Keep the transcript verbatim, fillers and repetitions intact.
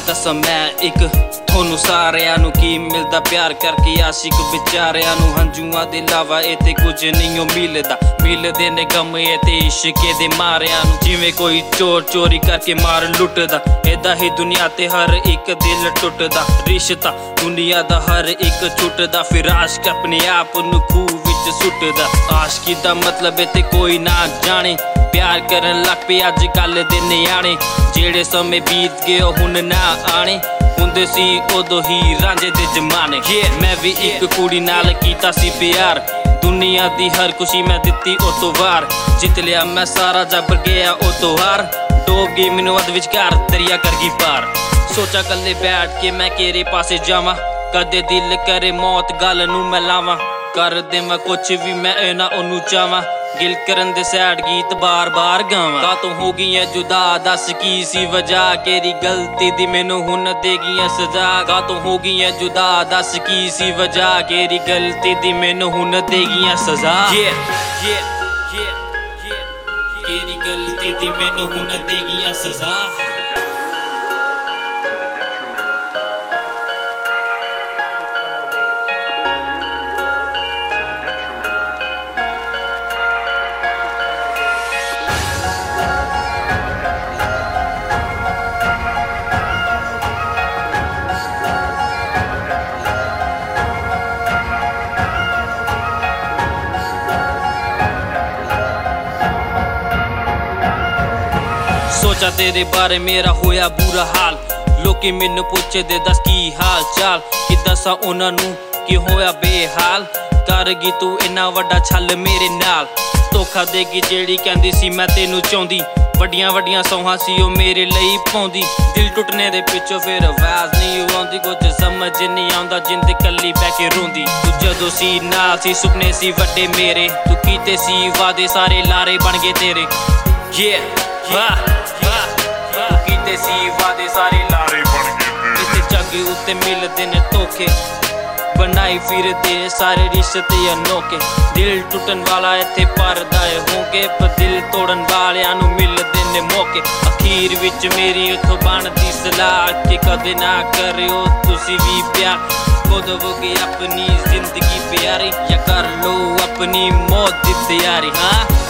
दसा मैं एक थोनू सारियां नू की मिलदा प्यार करके आशिक बेचारियां नू हंजुआं दे इलावा इत्थे कुछ नहीं ओ मिलदा मिलदे ने गम इत्थे इश्के दे मारियां नू जिवें कोई चोर चोरी करके मार लुटदा इदा ही दुनिया ते हर एक दिल टुटदा रिश्ता दुनिया दा हर एक छुटदा फिर आशिक अपने आप नू खूह विच सुटदा आशिकी दा मतलब इत्थे कोई ना जाने प्यार करन लग पे अज कल दे न्याणे जेड़े समय बीत गए हुण ना आने हुंदे सी उदों ही रांझे दे जमाने yeah, मैं भी एक कुड़ी नाल कीता सी प्यार दुनिया दी हर खुशी मैं दित्ती ओ तो वार जित लिया मैं सारा जब गया ओ तो हार डोब गई मैनू अध विचकार दरिया कर गई पार सोचा कल्ले बैठ के मैं केरे पासे जावां कदे दिल करे मौत गल नू मैं लावां कर देवां कुछ भी मैं ना ओनू चावां गिल करन दे सैड गीत बार बार गावां का तू हो गई है जुदा दस की सी वजह केरी गलती दी मैनू हुन देगी है सजा का तू हो गई है जुदा दस की सी वजह केरी गलती दी मैनू हुन देगी है सजा yeah, yeah, yeah, yeah, केरी गलती दी मैनू हुन देगी है सजा सोचा तेरे बारे मेरा होया बुरा हाल लोकी मैनू पुछे दे दस की हाल चाल कि दसा उन्हां नू कि होया बेहाल कर गई तू इन्ना वड्डा छल मेरे नाल धोखा देगी जेड़ी कहंदी सी मैं तेनू चाहुंदी वड्डियां वड्डियां सौहां सी ओ मेरे लई पाउंदी दिल टुटने दे पिछों फिर आवाज़ नहीं आउंदी कुछ समझ नहीं आउंदा जिंद कल्ली बह के रोंदी तू जदों सी नाल सी सुपने सी वड्डे मेरे तू कीते सी वादे सारे लारे बन गए तेरे yeah, yeah. कीते सी वादे सारे लारे बन गए इत्थे जग उत्ते मिलदे ने धोखे बनाई फिरदे सारे रिश्ते अनोखे दिल टुटन वाला इत्थे भरदा है होंगे पर दिल तोड़न वालियां नू मिलदे ने मौके अखीर विच मेरी उत्थों बनदी सलाह कि कदे ना करियो तुसी भी प्यार खुद होगे अपनी जिंदगी प्यारी या कर लो अपनी मौत दी तैयारी हाँ